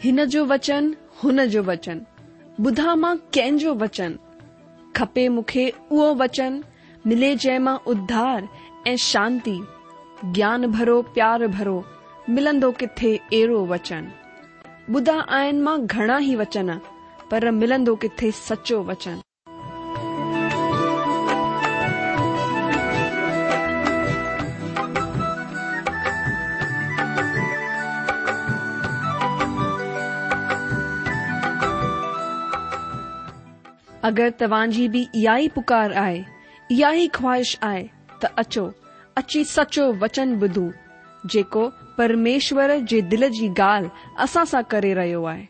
हिन जो वचन हुन जो वचन, ॿुधा मां कंहिंजो वचन, खपे मूंखे उहो वचन, मिले जंहिं मां उद्धार ऐं शांती, ज्ञान भरो प्यार भरो, मिलंदो किथे अहिड़ो वचन। ॿुधा आहिनि मां घणा ई वचन, पर मिलंदो किथे सचो वचन। अगरि तव्हांजी बि इहा ई पुकार आहे, इहा ई ख्वाहिश आहे, त अचो, अची सचो वचन ॿुधूं, जेको परमेश्वर जे दिल जी ॻाल्हि असां सां करे रहियो आहे।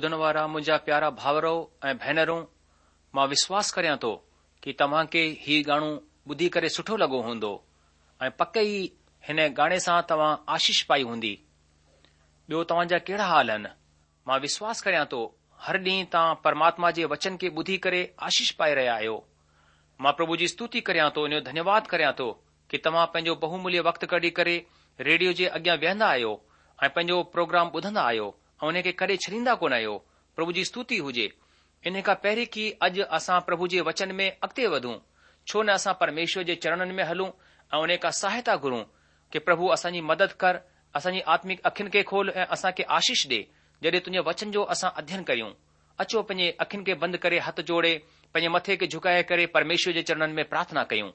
ॿुधण वारा मुंहिंजा प्यारा भाउरो ऐं भेनरूं, मां विश्वास करियां थो कि तव्हां खे ही गानो ॿुधी करे सुठो लॻो हूंदो ऐं पक ई हिन गाने सां तव्हां आशीष पाई हूंदी। ॿियो तव्हांजा कहिड़ा हाल आहिनि? मां विश्वास करियां थो हर ॾींहुं तव्हां परमात्मा जे वचन खे ॿुधी करे आशीष पाए रहिया आहियो। मां प्रभु जी स्तुति करियां थो, इन जो धन्यवाद करियां थो कि तव्हां पंहिंजो बहुमूल्य वक़्तु कढी करे रेडियो जे अॻियां वेहंदा आहियो ऐं पंहिंजो प्रोग्राम ॿुधंदा आहियो ऐं उन खे कॾहिं छॾींदा कोन आहियो। प्रभु जी स्तुति हुजे। इन खां पहिरीं कि अॼु असां प्रभु जे वचन में अॻिते वधूं, छो न असां परमेश्वर जे चरणनि में हलूं ऐं उन खां सहायता घुरूं कि प्रभु असांजी मदद कर, असांजी आत्मिक अखियुनि खे खोल ऐं असांखे आशीष ॾे जॾहिं तुंहिंजे वचन जो असां अध्ययन कयूं। अचो पंहिंजे अखियुनि खे बंदि करे, हथ जोड़े, पंहिंजे मथे खे झुकाए करे परमेश्वर जे चरणनि में प्रार्थना कयूं।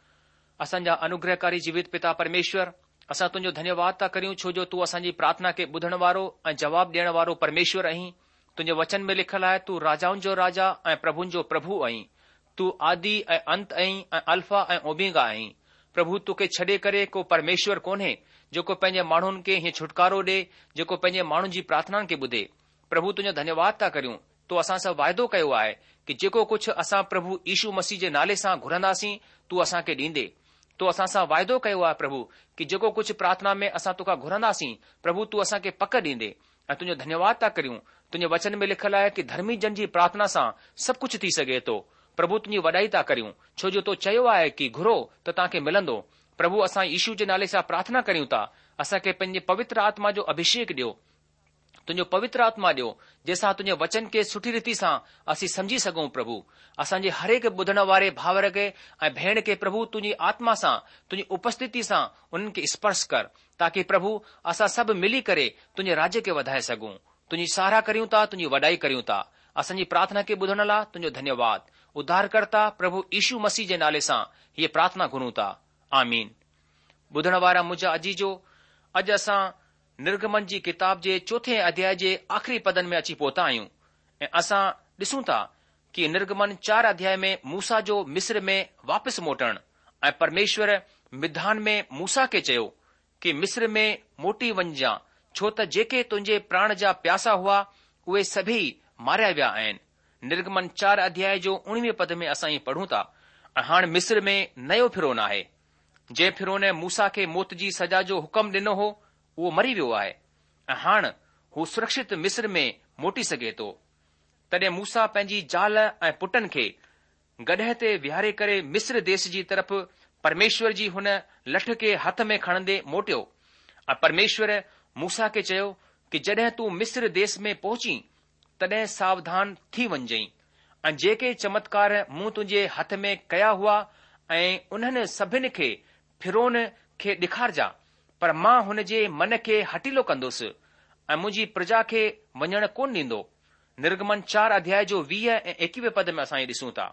असांजा अनुग्रहकारी जीवित पिता परमेश्वर, असां तुंहिंजो धन्यवाद था करियूं छो जो तूं असांजी प्रार्थना खे ॿुधण वारो ऐं जवाब ॾियण वारो परमेश्वर आहीं। तुंहिंजे वचन में लिखियलु आहे, तूं राजाउनि जो राजा ऐं प्रभुनि जो प्रभु आहीं। तूं आदि ऐं अंत आहीं ऐं अल्फा ऐं ओमेगा आहीं। प्रभु, तोखे छॾे करे को परमेश्वर कोन्हे जेको पंहिंजे माण्हुनि खे हीअं छुटकारो ॾे, जेको पंहिंजे माण्हुनि जी प्रार्थनाउनि खे ॿुधे। प्रभु, तुंहिंजो धन्यवाद था करियूं, तो असां सां वाइदो कयो आहे कि जेको कुझु असां प्रभु यीशू मसीह जे नाले सां घुरंदासीं तूं असांखे ॾींदे। तो असां सां वाइदो कयो आहे प्रभु कि जेको कुझु प्रार्थना में असां तोखां घुरंदासीं प्रभु तूं असांखे पक ॾींदे। ऐं तुंहिंजो धन्यवाद था करियूं, तुंहिंजे वचन में लिखियलु आहे कि धर्मी जन जी प्रार्थना सां सभु कुझु थी सघे थो। प्रभु, तुंहिंजी वॾाई था करियूं छो जो तो चयो आहे कि घुरो त तव्हांखे मिलंदो। प्रभु, असां यीशू जे नाले सां प्रार्थना करियूं था, असांखे पंहिंजे पवित्र आत्मा जो अभिषेक ॾियो, तुंहिंजो पवित्र आत्मा ॾियो जंहिंसां तुंहिंजे वचन खे सुठी रीति सां असीं समझी सघूं। प्रभु, असांजे हर हिकु ॿुधण वारे भाउर खे ऐं भेण खे प्रभु तुंहिंजी आत्मा सां, तुंहिंजी उपस्थिति सां उन्हनि खे स्पर्श कर, ताकि प्रभु असां सभु मिली करे तुंहिंजे राज्य खे वधाए सघूं। तुंहिंजी सराहना करियूं था, तुंहिंजी वॾाई करियूं था। असांजी प्रार्थना खे ॿुधण लाइ तुंहिंजो धन्यवाद। उद्धारकर्ता प्रभु यीशू मसीह जे नाले सां हीअ प्रार्थना घुरूं था, आमीन। ॿुधण वारा मुंहिंजा अजीजो, अॼु असां निर्गमन जी किताब जे 4 अध्याय जे आख़िरी पदनि में अची पहुता आहियूं ऐं असां ॾिसूं था कि निर्गमन 4 अध्याय में मूसा जो मिस्र में वापसि मोटण ऐं परमेश्वर मिधान में मूसा खे चयो कि मिस्र में मोटी वञजां, छो त जेके तुंहिंजे प्राण जा प्यासा हुआ उहे सभई मारिया विया आहिनि। निर्गमन 4 अध्याय जो 19 पद में असां इहे पढ़ूं था। ऐं हाणे मिस्र में नयो फिरौन आहे। जंहिं फिरौन मूसा खे मौत जी सजा जो हुकम ॾिनो हो उहो मरी वियो आहे ऐं हाणे हू सुरक्षित मिस्र में मोटी सघे थो। तॾहिं मूसा पंहिंजी ज़ाल ऐं पुटनि खे गॾह ते विहारे करे मिस्र देश जी तरफ़ परमेश्वर जी हुन लठ खे हथ में खणंदे मोटियो। ऐं परमेश्वर मूसा खे चयो कि जॾहिं तूं मिस्र देश में पहुची तॾहिं सावधान थी वञजईं ऐं जेके चमत्कार मूं तुंहिंजे हथ में कया हुआ ऐं उन्हनि सभिनी खे फिरौन खे ॾेखारजा, पर मां हुन जे मन खे हटीलो कंदुसि ऐं मुंहिंजी प्रजा खे वञण कोन ॾींदो। निर्गमन 4 अध्याय जो 20 ऐं 21 पद में असां ॾिसूं था।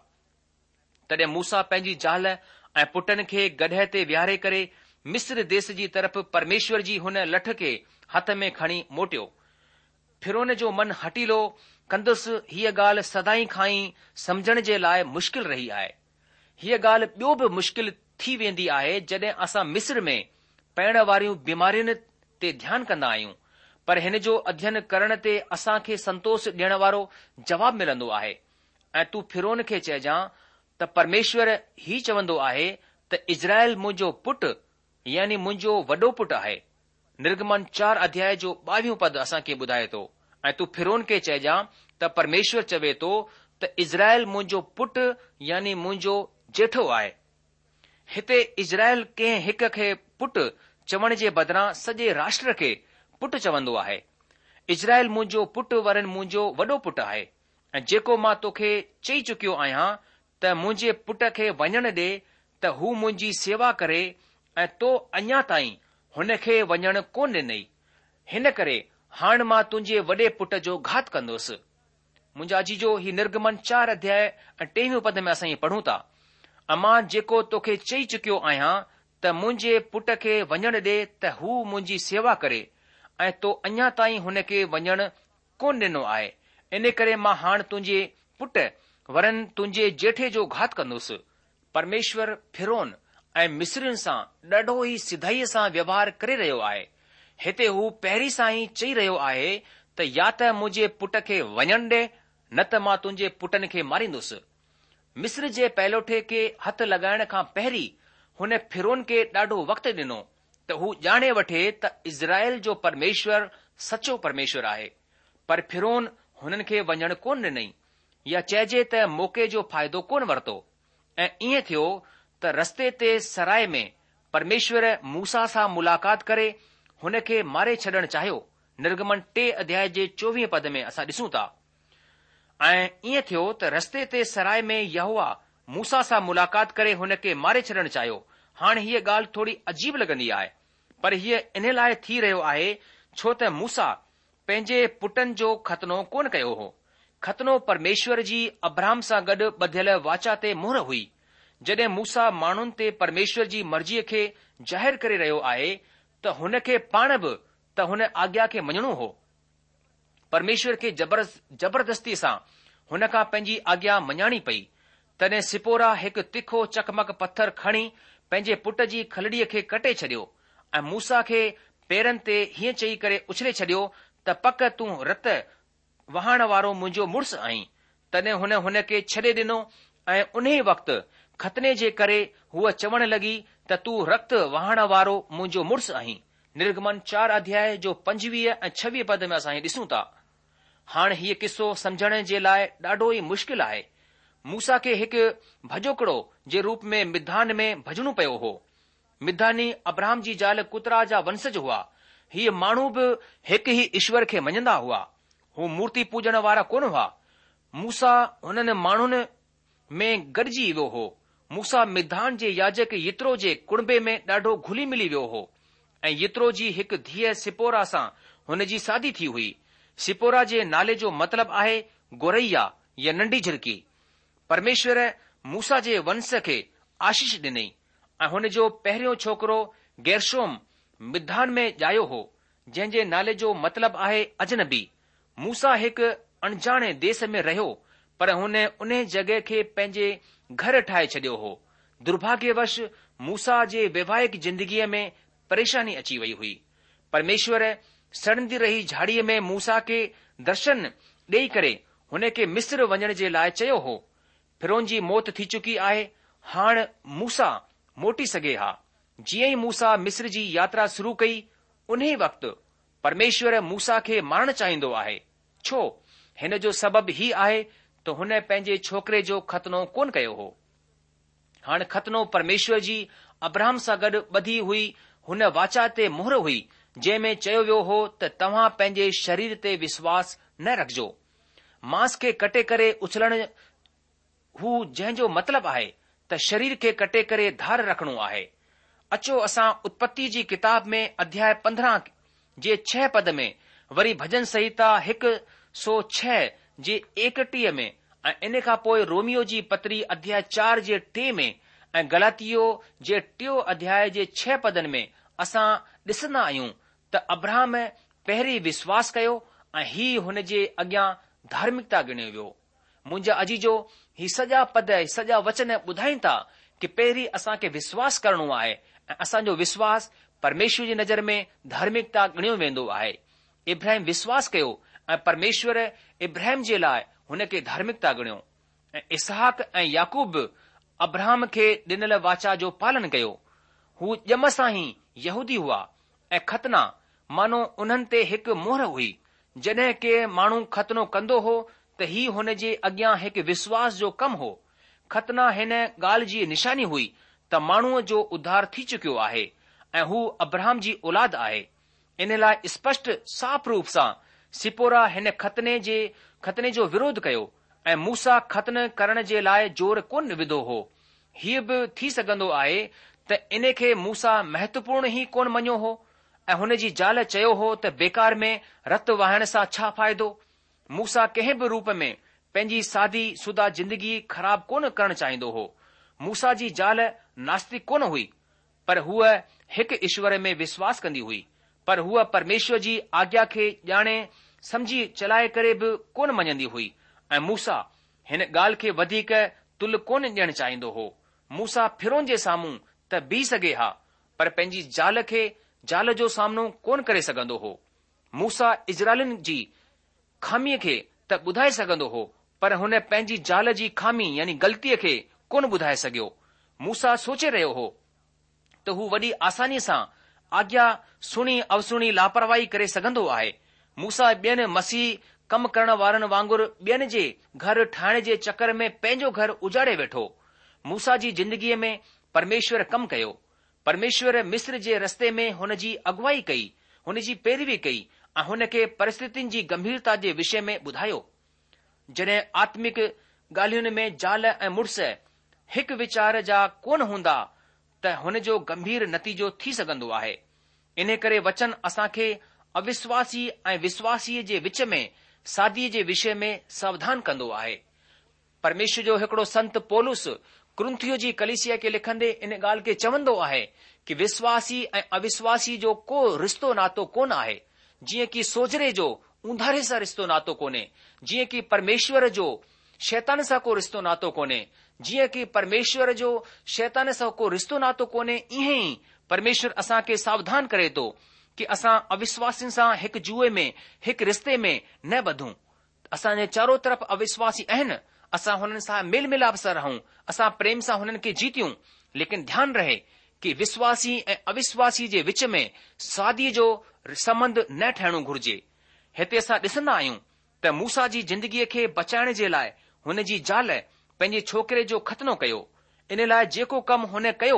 तॾहिं मूसा पंहिंजी ज़ाल ऐं पुटनि खे गॾह ते विहारे करे मिस्र देश जी तरफ़ परमेश्वर जी हुन लठ खे हथ में खणी मोटियो। फिरौन जो मन हटीलो कंदुसि हीअ ॻाल्हि सदाई खां ई समझण जे लाइ मुश्किल रही आहे। हीअ ॻाल्हि ॿियो बि मुश्किल थी वेंदी आहे जॾहिं असां मिस्र में पइण वारियूं बीमारियुनि ते ध्यानु कंदा आहियूं, पर हिन जो अध्ययन करण ते असांखे संतोष ॾियण वारो जवाब मिलंदो आहे। ऐं तूं फिरौन खे चइजां त परमेश्वर ही चवंदो आहे त इज़राइल मुंहिंजो पुटु यानी मुंहिंजो वॾो पुटु आहे। निर्गमन 4 अध्याय जो 22 पद असांखे ॿुधाए थो। ऐं तूं फिरौन खे चइजां त परमेश्वर चवे थो त इज़राइल मुंहिंजो पुटु यानी मुंहिंजो जेठो आहे। हिते इज़राइल कंहिं हिक खे पुटु चवण जे बदिरां सॼे राष्ट्र खे पुटु चवंदो आहे। इज़राइल मुंहिंजो पुटु वरन मुंहिंजो वॾो पुटु आहे। ऐं जेको मां तोखे चई चुकियो आहियां त मुंहिंजे पुट खे वञण ॾे त हू मुंहिंजी सेवा करे ऐं तो अञा ताईं हुन खे वञण कोन ॾिनई। हिन करे हाणे मां तुंहिंजे वॾे पुट जो घात कंदुसि। मुंहिंजा अजीजो, ही निर्गमन 4 अध्याय ऐं 23 पद में असां पढ़ूं था। मां जेको तोखे चई चुकियो आहियां त मुंहिंजे पुट खे वञण ॾे त हू मुंहिंजी सेवा करे ऐं तो अञा ताईं हुन खे वञण कोन ॾिनो आहे। इन करे मां हाणे तुंहिंजे पुट वरन तुंहिंजे जेठे जो घात कंदुसि। परमेश्वर फिरौन ऐं मिस्रियुनि सां ॾाढो ई सिधाईअ सां व्यवहार करे रहियो आहे। हिते हू पहिरीं सां ई चई रहियो आहे त या त मुंहिंजे पुट खे वञण ॾे, न त मां तुंहिंजे पुटनि खे मारींदुसि। मिस्र जे पैलोठे खे हथ लॻाइण खां पहिरीं हुन फिरोन खे ॾाढो वक़्तु ॾिनो त हू ॼाणे वठे त इज़राइल जो परमेश्वर सचो परमेश्वर आहे। पर फिरोन हुननि खे वञण कोन ॾिनई, या चइजे त मौक़े जो फ़ाइदो कोन वरितो। ऐं ईअं थियो त रस्ते ते सराय में परमेश्वर मूसा सां मुलाक़ात करे हुन खे मारे छॾणु चाहियो। निर्गमन 3 अध्याय जे 24 पद में असां ॾिसूं था। ऐं ईअं थियो त रस्ते ते सराय में यहोवा मूसा सां मुलाक़ात करे हुन खे मारे छॾणु चाहियो। हाणे हीअ ॻाल्हि थोरी अजीब लॻंदी आहे, पर हीअ इन लाइ थी रहियो आहे छो त मूसा पंहिंजे पुटनि जो खतनो कोन कयो हो। खतनो परमेश्वर जी अब्राहम सां गॾु ॿधियल वाचा ते मुहर हुई। जॾहिं मूसा माण्हुनि ते परमेश्वर जी मर्ज़ीअ खे ज़ाहिरु करे रहियो आहे त हुन खे पाण बि त हुन आज्ञा खे मञणो हो। परमेश्वर खे जबरदस्ती सां हुन खां पंहिंजी आज्ञा मञाणी पई। तॾहिं सिपोरा हिकु तिखो चकमक पत्थर खणी पंहिंजे पुट जी खलड़ीअ खे कटे छॾियो ऐं मूसा खे पेरनि ते हीअं चई करे उछले छॾियो त पक तूं रत वहाण वारो मुंहिंजो मुड़ुसु आहीं। तॾहिं हुन खे छॾे ॾिनो ऐं उन वक़्तु खतने जे करे हूअ चवण लॻी त तूं रक्त वहाण वारो मुंहिंजो मुड़ुसु आहीं। निर्गमन 4 अध्याय जो 25 ऐं 26 पद में असां ॾिसूं था। हाणे हीअ किस्सो समझण जे लाइ ॾाढो ई मुश्किल आहे। मूसा खे हिकु भॼोकड़ो जे रूप में मिधान में भॼणो पियो हो। मिधानी अब्राहम जी ज़ाल कुतरा जा वंशज हुआ। हीअ माण्हू बि हिकु ई ईश्वर खे मञंदा हुआ। हू मूर्ति पूजण वारा कोन हुआ। मूसा हुननि माण्हुनि में गॾिजी वियो हो। मूसा मिधान जे याजक यित्रो जे कुणबे में ॾाढो घुली मिली वियो हो ऐं यित्रो जी हिकु धीअ सिपोरा सां हुन जी शादी थी हुई। सिपोरा जे नाले जो मतिलबु आहे गोरैया या नंढी झिरकी। परमेश्वर मूसा जे वंश खे आशीष ॾिनई ऐं हुन जो पहिरियों छोकिरो गेरशोम मिधान में ॼायो हो, जंहिं जे नाले जो मतिलबु आहे अजनबी। मूसा हिकु अणजाणे देश में रहियो, पर हुन उन जॻह खे पंहिंजे घर ठाहे छॾियो हो। दुर्भाग्यवश मूसा जे वैवाहिक जिंदगीअ में परेशानी अची वई हुई। परमेश्वर सड़ंदी रही झाड़ीअ में मूसा खे दर्शन ॾेई करे हुन खे मिस्र वञण जे लाइ चयो हो। फिरौन जी मौत थी चुकी आहे। हाणे मूसा मोटी सघे हा। जीअं ई मूसा मिस्र जी यात्रा शुरू कई, उन वक़्तु परमेश्वर मूसा खे मारणु चाहींदो आहे। छो? हिन जो सबबु ही आहे त हुन पंहिंजे छोकिरे जो खतनो कोन कयो हो। हाणे खतनो परमेश्वर जी अब्राहम सां गॾु ॿधी हुई हुन वाचा ते मुहर हुई, जंहिं में चयो वियो हो त तव्हां पंहिंजे शरीर ते विश्वास न रखिजो। मांस खे कटे करे उछलण हू जंहिं जो मतिलबु आहे त शरीर खे कटे करे धार रखणो आहे। अचो असां उत्पत्ति जी किताब में अध्याय 15 जे 6 पद में वरी भजन संहिता 106 जे 31 में ऐं इन खां पोइ रोमियो जी पत्री अध्याय 4 जे 3 में ऐं गलातियो जे 3 अध्याय जे 6 पदनि में असां ॾिसंदा आहियूं त अब्राहम पहिरीं विश्वास कयो ऐं ही हुन जे अॻियां धार्मिकता ॻणियो वियो। मुंहिंजा अजीजो, ही सॼा पद सॼा वचन ॿुधाइनि था कि पहिरीं असांखे विश्वास करणो आहे ऐं असांजो विश्वास परमेश्वर जी नज़र में धार्मिकता ॻणियो वेंदो आहे। इब्राहिम विश्वास कयो ऐं परमेश्वर इब्राहिम जे लाइ हुन खे धार्मिकता ॻणियो ऐं इसहाक ऐं याकूब अब्राहम खे ॾिनल वाचा जो पालन कयो। हू ॼम सां ई यहूदी हुआ ऐं खतना मानो उन्हनि ते हिकु मोहर हुई। जॾहिं के माण्हू खतनो कंदो हो त ही हुन जे अॻियां हिकु विश्वास जो कमु हो। खतना हिन ॻाल्हि जी निशानी हुई त माण्हूअ जो उद्धार थी चुकियो आहे ऐं हू अब्राहम जी औलाद आहे। इन लाइ स्पष्ट साफ़ रूप सां सिपोरा हिन खतने जो विरोध कयो ऐं मूसा खतन करण जे लाइ जोर कोन विधो हो। हीअ बि थी सघंदो आहे त इन खे मूसा महत्वपूर्ण ई कोन मञियो हो ऐं हुन जी ज़ाल चयो हो त बेकार में रत वहाइण सां छा फ़ाइदो। मूसा कंहिं बि रूप में पंहिंजी सादी शुदा जिंदगी ख़राब कोन करणु चाहींदो हो। मूसा जी ज़ाल नास्तिक कोन हुई, पर हूअ हिकु ईश्वर में विश्वास कंदी हुई, पर हूअ परमेश्वर जी आज्ञा खे ॼाणे समझी चलाए करे बि कोन मञंदी हुई ऐं मूसा हिन ॻाल्हि खे वधीक तुल कोन ॾियणु चाहींदो हो। मूसा फिरौन जे साम्हूं त बीह सघे हा, पर पंहिंजी ज़ाल जो सामनो कोन करे सघंदो हो। मूसा इज़राइलिन जी खामीअ खे त ॿुधाए सघंदो हो, पर हुन पंहिंजी ज़ाल जी खामी यानी ग़लतीअ खे कोन ॿुधाए सघियो। मूसा सोचे रहियो हो त हू वॾी आसानीअ सां आज्ञा सुणी अवसुणी लापरवाही करे सघंदो आहे। मूसा ॿियनि मसीह कम करण वारनि वांगुरु ॿियनि जे घर ठाहिण जे चकर में पंहिंजो घर उजाड़े वेठो। मूसा जी जिंदगीअ में परमेश्वर कमु कयो। परमेश्वर मिस्र जे रस्ते में हुन जी अॻुवाई कई, हुन जी पैरवी कई ऐं हुन खे परिस्थितियुनि जी गंभीरता जे विषय में ॿुधायो। जॾहिं आत्मिक ॻाल्हियुनि में ज़ाल ऐं मुड़ुस हिकु वीचार जा कोन हूंदा त हुन जो गंभीर नतीजो थी सघंदो आहे। इन करे वचन असां खे अविश्वासी ऐं विश्वासीअ जे विच में सादीअ जे विषय में सावधान कंदो आहे। परमेश्वर जो हिकिड़ो संत पौलुस कुरिन्थियो जी कलीसिया खे लिखंदे इन ॻाल्हि खे चवंदो आहे कि विश्वासी ऐं अविश्वासी जो को रिश्तो नातो कोन आहे, जीअं कि सोजरे जो ऊंधारे सां रिश्तो नातो कोन्हे, जीअं कि परमेश्वर जो शैतान सां को रिश्तो नातो कोन्हे, जीअं कि परमेश्वर जो शैतान सां को रिश्तो नातो कोन्हे, ईअं ई परमेश्वर असां खे सावधान करे थो कि असां अविश्वासियुनि सां हिकु जुए में हिकु रिश्ते में न ॿधूं। असांजे चारो तरफ़ अविश्वासी आहिनि, असां हुननि सां मेल मिलाप सां रहूं, असां प्रेम सां हुननि खे जीतियूं, लेकिन ध्यानु रहे कि विश्वासी ऐं अविश्वासी जे विच में सादीअ जो संबंध न ठहिणो घुर्जे। हिते असां ॾिसंदा आहियूं त मूसा जी जिंदगीअ खे बचाइण जे लाइ हुन जी ज़ाल पंहिंजे छोकिरे जो खतनो कयो। इन लाइ जेको कमु हुन कयो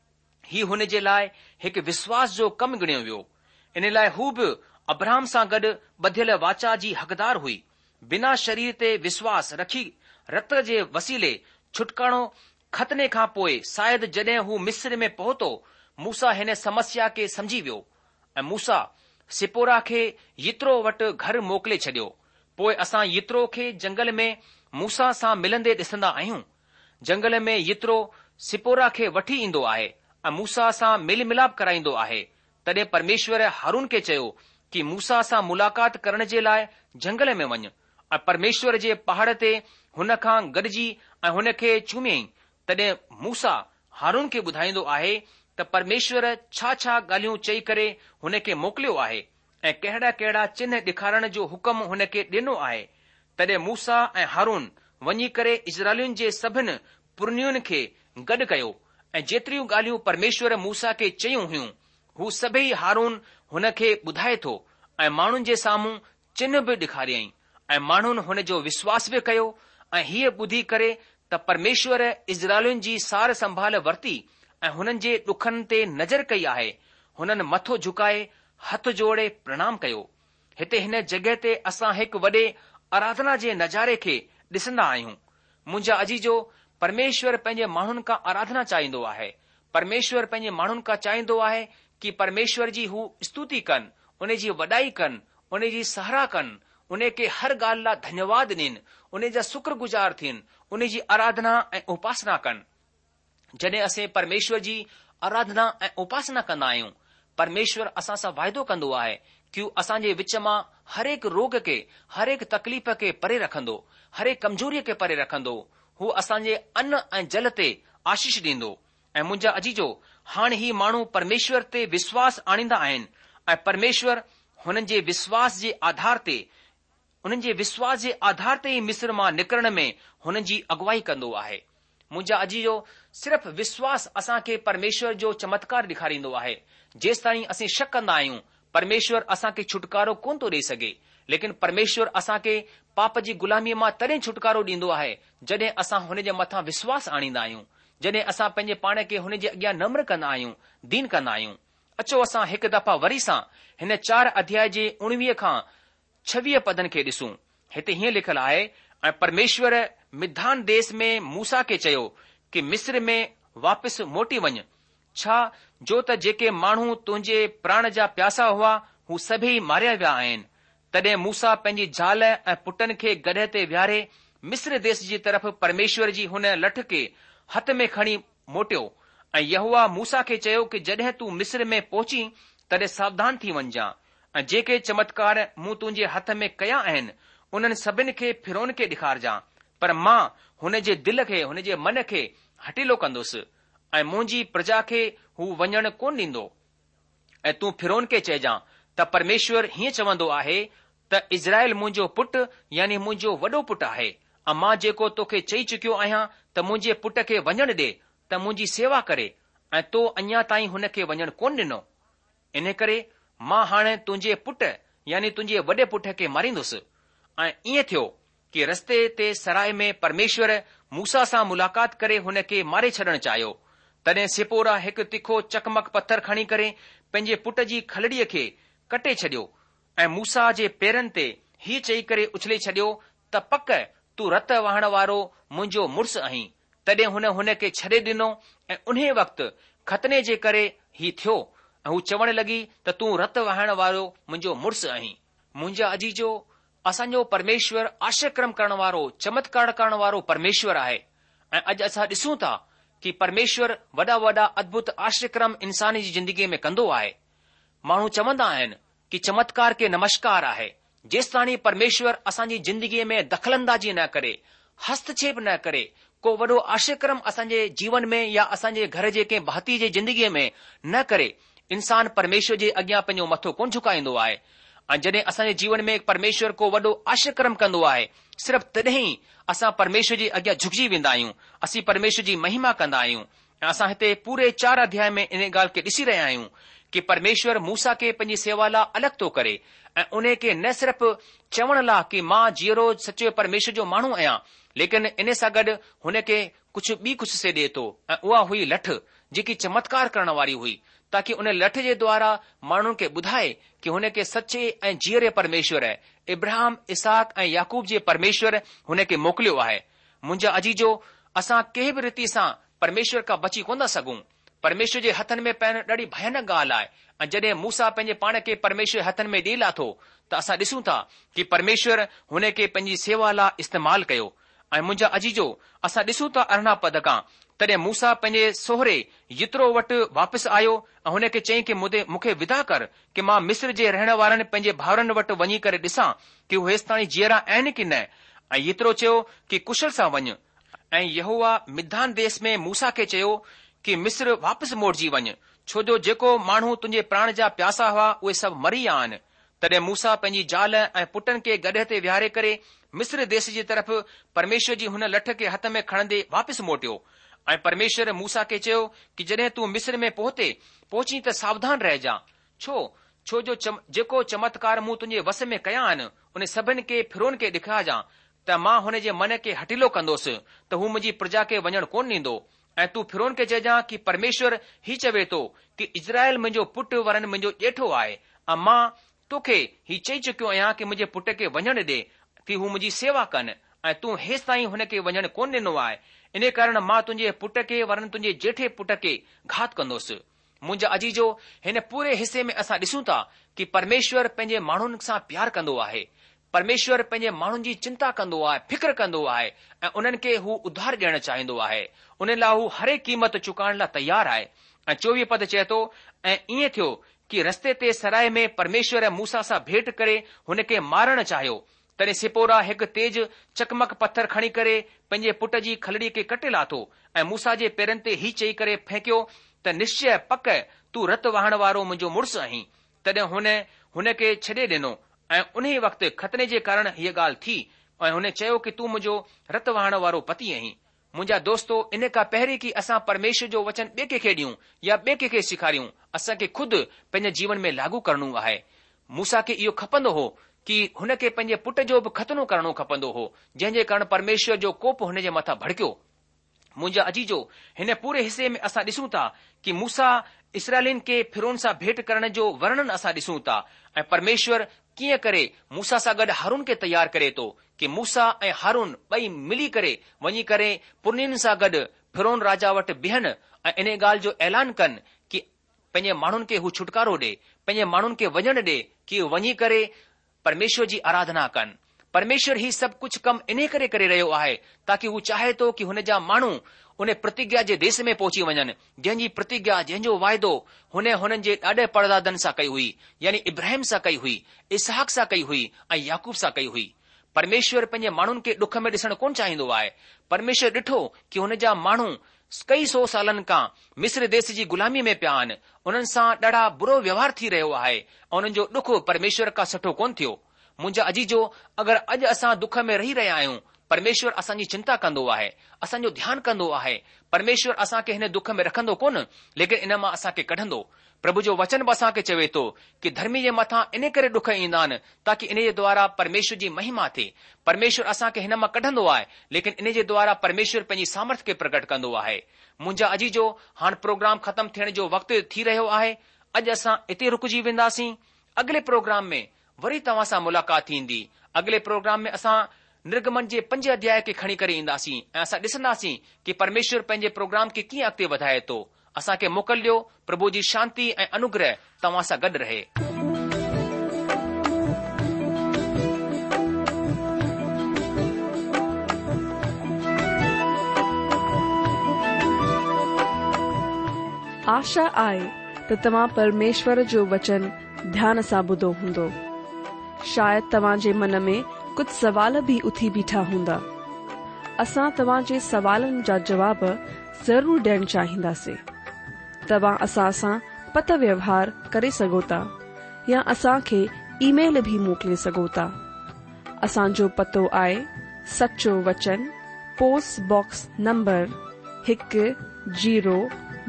ही हुन जे लाइ हिकु विश्वास जो कमु ॻणियो वियो। इन लाइ हू बि अब्राहम सां गॾु ॿधियल वाचा जी हक़दार हुई। बिना शरीर ते विश्वास रखी रत जे वसीले छुटकारो खतने खां पोइ शायदि जॾहिं हू मिस्र में पहुतो, मूसा हिन समस्या खे समझी वियो ऐं मूसा सिपोरा खे यित्रो वटि घर मोकिले छॾियो। पोइ असां यित्रो खे जंगल में मूसा सां मिलंदे ॾिसंदा आहियूं। जंगल में यित्रो सिपोरा खे वठी ईंदो आहे ऐं मूसा सां मेल मिलाप कराईंदो आहे। तॾहिं परमेश्वर हारून खे चयो कि मूसा सां मुलाक़ात करण जे लाइ जंगल में वञ ऐं परमेश्वर जे पहाड़ ते हुन खां गॾिजी ऐं हुन खे चूमियईं। तॾहिं मूसा हारून खे ॿुधाईंदो आहे त परमेश्वर छा छा ॻाल्हियूं चई करे हुन खे मोकिलियो आहे ऐं कहिड़ा कहिड़ा चिन्ह ॾेखारण जो हुकम हुन खे ॾिनो आहे। तॾहिं मूसा ऐं हारून वञी करे इज़राइलियुनि जे सभिनि पुरनियुनि खे गॾु कयो ऐं जेतिरियूं ॻाल्हियूं परमेश्वर मूसा खे चयूं हुयूं हू सभई हारून हुन खे ॿुधाए थो ऐं माण्हुनि जे साम्हूं चिन्ह बि ॾेखारियईं ऐं माण्हुनि हुन जो विश्वास बि कयो ऐं हीअ ॿुधी करे त परमेश्वर इज़राइलियुनि जी सार संभाल वरिती ऐं हुननि जे ॾुखनि ते नज़र कई आहे। हुननि मथो झुकाए हथ जोड़े प्रणाम कयो। हिते हिन जॻहि ते असां हिकु वॾे आराधना जे नज़ारे खे ॾिसंदा आहियूं। मुंहिंजा अजीजो, परमेश्वर पंहिंजे माण्हुनि खां आराधना चाहींदो आहे। परमेश्वर पंहिंजे माण्हुनि खां चाहींदो आहे कि परमेश्वर जी हू स्तुति कनि, उन जी वॾाई कनि, उन जी सहारा कनि, उन खे हर ॻाल्हि लाइ धन्यवाद ॾियनि, उन जा शुक्रगुज़ार थियनि, उन जी आराधना ऐं उपासना कनि। जॾहिं असीं परमेश्वर जी आराधना ऐं उपासना कंदा आहियूं, परमेश्वर असां सां वाइदो कंदो आहे कि असांजे विच मां हर हिकु रोग खे, हर हिकु तकलीफ़ खे परे रखंदो, हर हिकु कमज़ोरीअ खे परे रखंदो। हू असांजे अन्न ऐं जल ते आशीष ॾींदो। ऐं मुंहिंजा अजीजो, हाणे ही माण्हू परमेश्वर ते विश्वास आणींदा आहिनि ऐं परमेश्वर हुननि जे विश्वास जे आधार ते ई मिस्र मां निकिरण में हुननि जी अॻुवाई कंदो आहे। मुंहिंजा अजीजो, सिर्फ़ विश्वास असां खे परमेश्वर जो चमत्कार ॾेखारींदो आहे। जेसि ताईं असीं शक कंदा आहियूं, परमेश्वर असां खे छुटकारो कोन थो ॾेई सघे। लेकिन परमेश्वर असां खे पाप जी गुलामीअ मां तॾहिं छुटकारो ॾींदो आहे जॾहिं असां हुन जे मथां विश्वास आणींदा आहियूं, जॾहिं असां पंहिंजे पाण खे हुन जे अॻियां नम्र कंदा आहियूं, दीन कंदा आहियूं। अचो असां हिकु दफ़ा वरी सां हिन 4 अध्याय जे 19 खां 26 पदनि खे ॾिसूं। हिते हीअं लिखियलु आहे, ऐं परमेश्वर मिधान देश में मूसा खे चयो कि मिस्र में वापसि मोटी वञ, छा जो त जेके माण्हू तुंहिंजे प्राण जा प्यासा हुआ हू सभई मारिया विया आहिनि। तॾहिं मूसा पंहिंजी ज़ाल ऐं पुटनि खे गॾ ते विहारे मिस्र देश जी तरफ़ परमेश्वर जी हुन लठ खे हथ में खणी मोटियो। ऐं यहोवा मूसा खे चयो कि जॾहिं तूं मिस्र में पहुची तॾहिं सावधान थी वञजां ऐं जेके चमत्कार मूं तुंहिंजे हथ में कया आहिनि उन्हनि सभिनि खे फिरौन खे ॾेखारजां, पर मां हुन जे दिल खे, हुन जे मन खे हटीलो कंदुसि ऐं मुंहिंजी प्रजा खे हू वञण कोन ॾींदो। ऐं तूं फिरौन खे चइजां त परमेश्वर हीअं चवंदो आहे त इज़राइल मुंहिंजो पुटु यानी मुंहिंजो वॾो पुटु आहे, ऐं मां जेको तोखे चई चुकियो आहियां त मुंहिंजे पुट खे वञण ॾे त मुंहिंजी सेवा करे, ऐं तो अञा ताईं हुन खे वञण कोन ॾिनो। इन करे मां हाणे तुंहिंजे पुटु यानी तुंहिंजे वॾे पुट खे मारींदुसि। ऐं ईअं थियो कि रस्ते ते सराय में परमेश्वर मूसा सां मुलाक़ात करे हुन खे मारे छॾणु चाहियो। तॾहिं सिपोरा हिकु तिखो चकमक पत्थर खणी करे पंहिंजे पुट जी खलड़ीअ खे कटे छॾियो ऐं मूसा जे पेरनि ते हीउ चई करे उछले छॾियो त पक तूं रत वहण वारो मुंहिंजो मुड़ुसु आहीं। तॾहिं हुन खे छॾे ॾिनो ऐं उन वक़्तु खतने जे करे ही थियो ऐं हू चवण लॻी त तूं रत वहण वारो मुंहिंजो मुड़ुसु आहीं। मुंहिंजा अजीजो, असांजो परमेश्वर आश्चर्यक्रम करण वारो, चमत्कार करण वारो परमेश्वर आहे। ऐं अॼु असां ॾिसूं था कि परमेश्वर वॾा वॾा अद्भुत आश्चर्यक्रम इंसान जी ज़िंदगीअ में कंदो आहे। माण्हू चवंदा आहिनि कि चमत्कार खे नमस्कार आहे। जेसिताणी परमेश्वर असांजी ज़िंदगीअ में दख़लंदाजी न करे, हस्तक्षेप न करे, को वॾो आश्चर्यक्रम असांजे जीवन में या असांजे घर जे कंहिं भाती जे ज़िंदगीअ में न करे, इंसान परमेश्वर जे अॻियां पंहिंजो मथो कोन झुकाईंदो आहे। ऐं जॾहिं असांजे जीवन में परमेश्वर को वॾो आश्चर्यक्रम कंदो आहे, सिर्फ़ तॾहिं ई असां परमेश्वर जे अॻियां झुकिजी वेंदा आहियूं, असीं परमेश्वर जी महिमा कंदा आहियूं। ऐं असां हिते पूरे 4 अध्याय में इन ॻाल्हि खे ॾिसी रहिया आहियूं कि परमेश्वर मूसा खे पंहिंजी सेवा लाइ अलॻि थो करे ऐं उन खे न सिर्फ़ चवण लाइ कि मां जीअरो सचे परमेश्वर जो माण्हू आहियां, लेकिन इन सां गॾु हुन खे कुझु ॿी ख़ुशि ॾिए थो, ऐं उहा हुई लठ जेकी चमत्कार करण वारी हुई, ताकि उन लठ जे द्वारा माण्हुनि खे ॿुधाए कि हुन खे सचे ऐं जीअरे परमेश्वर इब्राहिम, इसहाक ऐं याकूब जे परमेश्वर हुन खे मोकिलियो आहे। मुंहिंजा अजीजो, असां कंहिं बि रीति सां परमेश्वर खां बची कोन था सघूं। परमेश्वर जे हथनि में पहिरियों ॾाढी भयानक ॻाल्हि आहे। ऐं जॾहिं मूसा पंहिंजे पाण खे परमेश्वर हथनि में ॾेई लाथो त असां ॾिसूं था कि परमेश्वर हुन खे पंहिंजी सेवा लाइ इस्तेमालु कयो। ऐं मुंहिंजा अजीजो, असां ॾिसूं था 18 पद खां, तॾहिं मूसा पंहिंजे सोहरे यित्रो वटि वापसि आयो ऐं हुन खे चई कि मूंखे विदा कर कि मां मिस्र जे रहण वारनि पंहिंजे भाउरनि वटि वञी करे ॾिसां कि उहे हेसिताणी जीअरा आहिनि कि न। ऐं यित्रो चयो कि कुशल सां वञ। ऐं यहोवा मिद्यान देश में मूसा खे चयो कि मिस्र वापसि मोड़जी वञ, छो जो जेको माण्हू तुंहिंजे प्राण जा प्यासा हुआ उहे सभु मरी विया आहिनि। तॾहिं मूसा पंहिंजी ज़ाल ऐं पुटनि खे गॾ ते विहारे करे मिस्र देश जी तरफ़ परमेश्वर जी हुन लठ खे हथ में खणंदे वापसि मोटियो। ऐं परमेश्वर मूसा खे चयो कि जॾहिं तूं मिस्र में पहुची त सावधान रहिजां, छो जो जेको चमत्कार मूं तुंहिंजे वस में कया आहिनि उन सभिनि खे फिरौन खे ॾेखारिजां त मां हुन जे मन खे हटिलो कंदुसि त हू मुंहिंजी प्रजा खे वञणु कोन ॾींदो। ऐं तूं फिरौन खे चइजां कि परमेश्वर ही चवे थो कि इज़राइल मुंहिंजो पुटु वरन मुंहिंजो ॼेठो आहे, ऐं मां तोखे ही चई चुकियो आहियां कि मुंहिंजे पुट खे वञणु ॾे कि हू मुंहिंजी सेवा कनि, ऐं तूं हेसि ताईं हुन खे वञणु कोन ॾिनो आहे। इन कारण मां तुंहिंजे पुट खे वरन तुंहिंजे जेठे पुट खे घात कंदुसि। मुंहिंजा अजीजो, हिन पूरे हिसे में असां ॾिसूं था कि परमेश्वर पंहिंजे माण्हुनि सां प्यार कंदो आहे। परमेश्वर पंहिंजे माण्हुनि जी चिंता कंदो आहे, फिक्र कंदो आहे, ऐं उन्हनि खे हू उद्धार ॾियणु चाहींदो आहे। उन लाइ हू हर क़ीमत चुकाइण लाइ तयार आहे। ऐं 24 पद चए थो, ऐं ईअं थियो कि रस्ते ते सराय में परमेश्वर मूसा सां भेंट करे हुन खे मारणु चाहियो। तॾहिं सिपोरा हिकु तेज चकमक पत्थर खणी करे पंहिंजे पुट जी खलड़ी खे कटे लाथो ऐं मूसा जे पेरनि ते ही चई करे फेंकियो त निश्चय पक तूं रत वहण वारो मुंहिंजो मुड़ुसु आहीं। तॾहिं हुन खे छॾे ॾिनो ऐं उन वक़्तु खतने जे कारण हीअ ॻाल्हि थी ऐं हुन चयो कि तूं मुंहिंजो रत वहण वारो पति आहीं। मुंहिंजा दोस्तो, इन खां पहिरीं कि असां परमेश्वर जो वचन ॿिए कंहिंखे ॾियूं या ॿिए कंहिंखे सेखारियूं, असांखे खुदि पंहिंजे जीवन में लागू करणो आहे। मूसा खे इहो खपंदो हो कि हुन खे पंहिंजे पुट जो बि खतनो करणो खपंदो हो, जंहिंजे कारण परमेश्वर जो कोप हुन जे मथां भड़कियो। मुंहिंजा अजीजो, हिन पूरे हिसे में असां ॾिसूं था कि मूसा इसराइलिन खे फिरौन सां भेंट करण जो वर्णन असां ॾिसूं था ऐं परमेश्वर कीअं करे मूसा सां गॾु हारून खे तयार करे थो कि मूसा ऐं हारून ॿई मिली करे वञी करे पुरनियुनि सां गॾु फिरौन राजा वटि बीहनि ऐं इन ॻाल्हि जो ऐलान कनि कि पंहिंजे माण्हुनि खे हू छुटकारो ॾे, पंहिंजे माण्हुनि खे वञणु ॾे कि वञी करे परमेश्वर जी आराधना कनि। परमेश्वर ही सभु कुझु कमु इन करे रहियो आहे ताकि हू चाहे थो कि हुन जा माण्हू उन प्रतिज्ञा जे देश में पहुची वञनि, जंहिंजी प्रतिज्ञा, जंहिंजो वाइदो हुननि जे ॾाढे परदादनि सां कई हुई, यानी इब्राहिम सां कई हुई, इसहाक सां कई हुई ऐं याकूब सां कई हुई। परमेश्वर पंहिंजे माण्हुनि खे ॾुख में ॾिसणु कोन चाहींदो आहे। परमेश्वर ॾिठो कि हुन जा माण्हू कई सौ सालनि खां मिस्र देश जी गुलामी में पिया आहिनि, उन्हनि सां ॾाढा बुरो व्यवहार थी रहियो आहे ऐं उन्हनि जो ॾुख परमेश्वर खां सुठो कोन थियो। मुंहिंजा अजीजो, अगरि अॼु असां दुख में रही रहिया आहियूं, परमेश्वर असांजी चिंता कंदो आहे, असांजो ध्यानु कंदो आहे। परमेश्वर असांखे हिन दुख में रखंदो कोन, लेकिन इन मां असांखे कढंदो। प्रभु जो वचन बि असांखे चवे थो कि धर्मी जे मथां इन करे दुख ईंदा आहिनि ताकि इन जे द्वारा परमेश्वर जी महिमा थिए। परमेश्वर असांखे हिन मां कढंदो आहे, लेकिन इन जे द्वारा परमेश्वर पंहिंजी सामर्थ खे प्रकट कंदो आहे। मुंहिंजा अजीजो, हाणे प्रोग्राम ख़तम थियण जो वक़्तु थी रहियो आहे। अॼु असां इते रुकिजी वेंदासीं। अॻिले प्रोग्राम में वरी तव्हां सां मुलाक़ात थींदी। अॻिले प्रोग्राम में असां निर्गमन जे 5 अध्याय खे खणी करे ईंदासीं ऐं असां ॾिसंदासीं कि परमेश्वर पंहिंजे प्रोग्राम खे कीअं अॻिते वधाए थो। असांखे मोकल ॾियो। प्रभु जी शांती ऐं अनुग्रह तव्हां सां गॾु रहे। आशा आहे त तव्हां परमेश्वर जो वचन ध्यान सां ॿुधो हूंदो। शायदि तव्हां जे मन में कुझु सवाल बि उथी बीठा हूंदा। असां तव्हां जे सवालनि जा जवाब ज़रूर ॾियणु चाहींदासीं। तव्हां असां सां पत व्यवहार करे सघो था या असांखे ईमेल भी मोकिले सघो था। असांजो पतो आहे सचो वचन, post box number 102,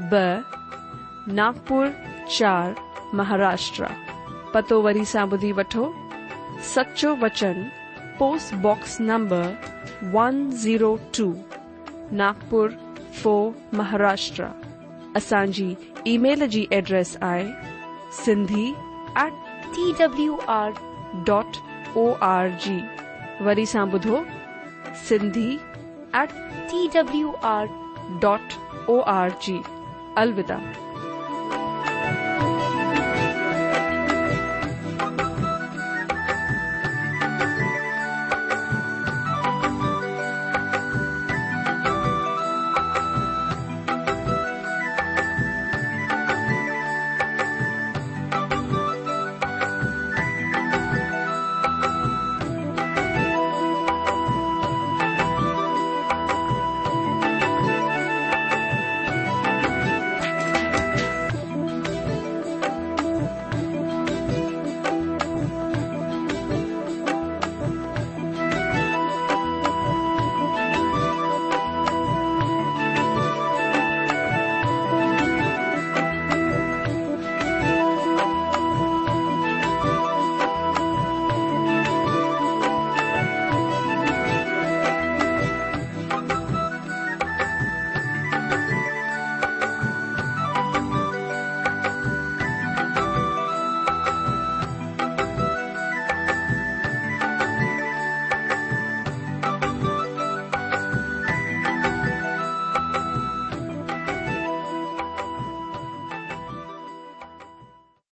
Nagpur 4, Maharashtra. पतो वरी सां ॿुधी वठो। सचो वचन, post box number 102, Nagpur 4, Maharashtra. असांजी ईमेल जी एड्रेस आहे sindhi@twr.org। वरी सां ॿुधो, sindhi@twr.org। अलविदा।